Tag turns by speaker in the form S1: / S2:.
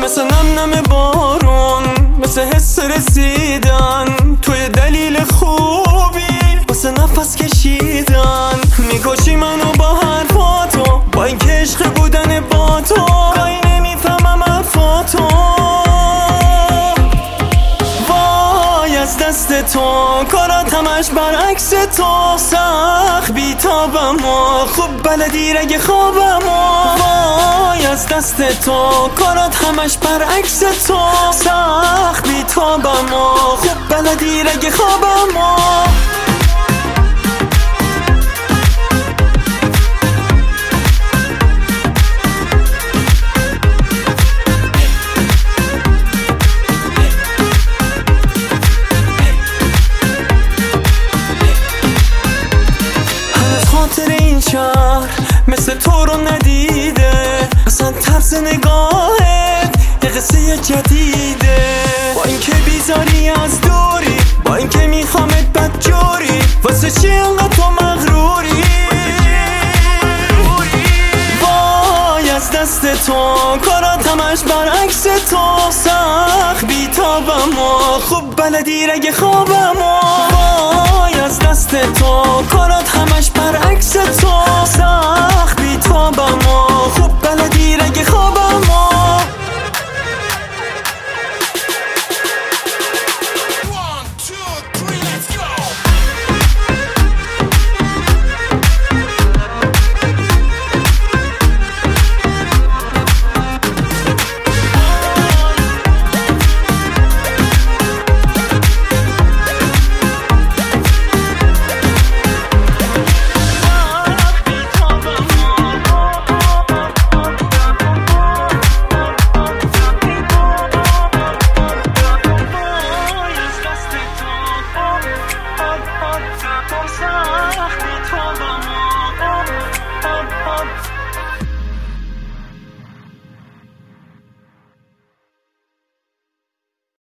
S1: مثل نم نم بارون، مثل حس رسیدن توی دلیل خوبی واسه نفس کشیدن. میکشی منو با حرفاتو، با این که عشق بودن با تو گاهی نمیفهمم حرفاتو. وای از دست تو، کارات همش برعکس تو. سخت بیتابم و خوب بلدی رگ خوابم و وای از دست تو، کارات همش برعکس تو. سخت بیتابم و خوب بلدی رگ خوابم و شهر مثل تو رو ندیده، اصلا طرز نگاهت یه قصه جدیده. با اینکه بیزاری از دوری، با اینکه میخوامت بدجوری، واسه چی انقدر تو مغروری؟ وای از دست تو، کارات همش برعکس تو. سخت بیتابم و خوب بلدی رگ خوابم و وای از دست تو، کارات همش برعکس تو. سخت بیتابم و